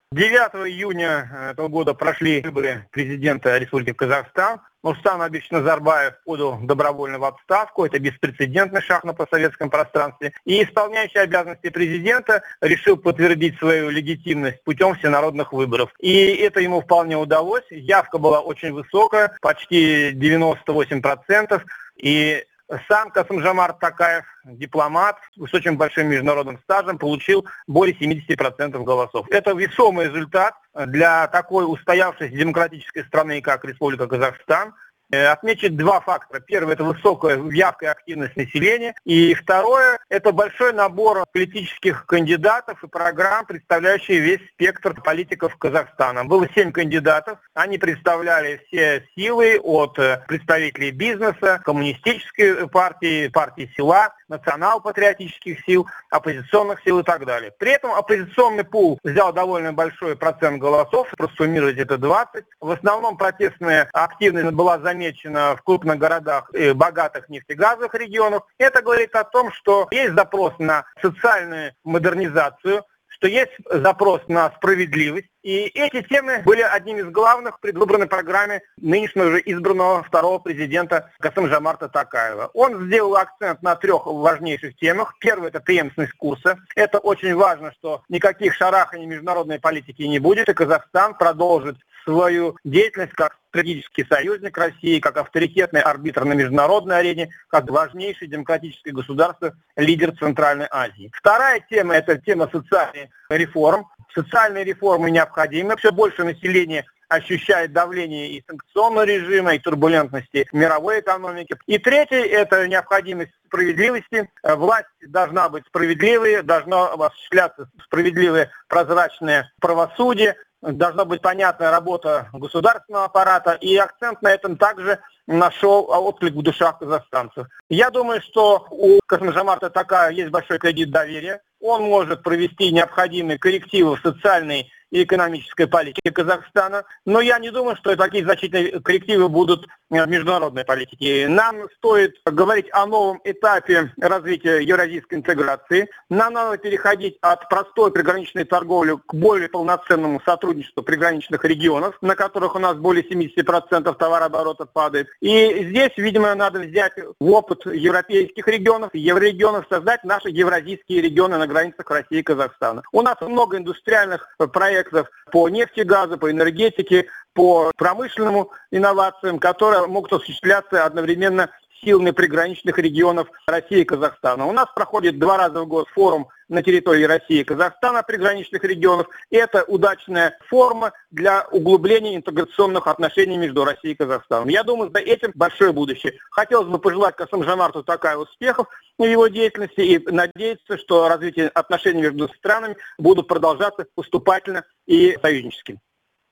9 июня этого года прошли выборы президента Республики Казахстан. Нурсултан Абишевич Назарбаев подал добровольно в отставку. Это беспрецедентный шаг на постсоветском пространстве. И исполняющий обязанности президента решил подтвердить свою легитимность путем всенародных выборов. И это ему вполне удалось. Явка была очень высокая, почти 98%. И сам Касым-Жомарт Токаев, дипломат с очень большим международным стажем, получил более 70% голосов. Это весомый результат для такой устоявшейся демократической страны, как Республика Казахстан. Отмечу два фактора. Первый – это высокая явка и активность населения. И второе – это большой набор политических кандидатов и программ, представляющие весь спектр политиков Казахстана. Было 7 кандидатов. Они представляли все силы от представителей бизнеса, коммунистической партии, партии села, национал-патриотических сил, оппозиционных сил и так далее. При этом оппозиционный пул взял довольно большой процент голосов, просуммировать это 20. В основном протестная активность была замечена в крупных городах и богатых нефтегазовых регионах. Это говорит о том, что есть запрос на социальную модернизацию, что есть запрос на справедливость. И эти темы были одними из главных в предвыборной программе нынешнего уже избранного второго президента Касым-Жомарта Токаева. Он сделал акцент на 3 важнейших темах. Первый – это преемственность курса. Это очень важно, что никаких шараханий международной политики не будет, и Казахстан продолжит свою деятельность как стратегический союзник России, как авторитетный арбитр на международной арене, как важнейшее демократическое государство, лидер Центральной Азии. Вторая тема – это тема социальных реформ. Социальные реформы необходимы. Все больше населения ощущает давление и санкционного режима, и турбулентности мировой экономики. И третье – это необходимость справедливости. Власть должна быть справедливой, должно осуществляться справедливое, прозрачное правосудие, должна быть понятная работа государственного аппарата, и акцент на этом также нашел отклик в душах казахстанцев. Я думаю, что у Касым-Жомарта Токаева есть большой кредит доверия. Он может провести необходимые коррективы в социальной и экономической политике Казахстана, но я не думаю, что такие значительные коррективы будут в международной политике. Нам стоит говорить о новом этапе развития евразийской интеграции. Нам надо переходить от простой приграничной торговли к более полноценному сотрудничеству приграничных регионов, на которых у нас более 70% товарооборота падает. И здесь, видимо, надо взять опыт европейских регионов, еврорегионов, создать наши евразийские регионы на границах России и Казахстана. У нас много индустриальных проектов по нефти, газу, по энергетике, по промышленному инновациям, которые могут осуществляться одновременно силами приграничных регионов России и Казахстана. У нас проходит 2 раза в год форум на территории России и Казахстана приграничных регионов. И это удачная форма для углубления интеграционных отношений между Россией и Казахстаном. Я думаю, за этим большое будущее. Хотелось бы пожелать Касым-Жомарту Токаеву успехов в его деятельности и надеяться, что развитие отношений между странами будут продолжаться поступательно и союзнически.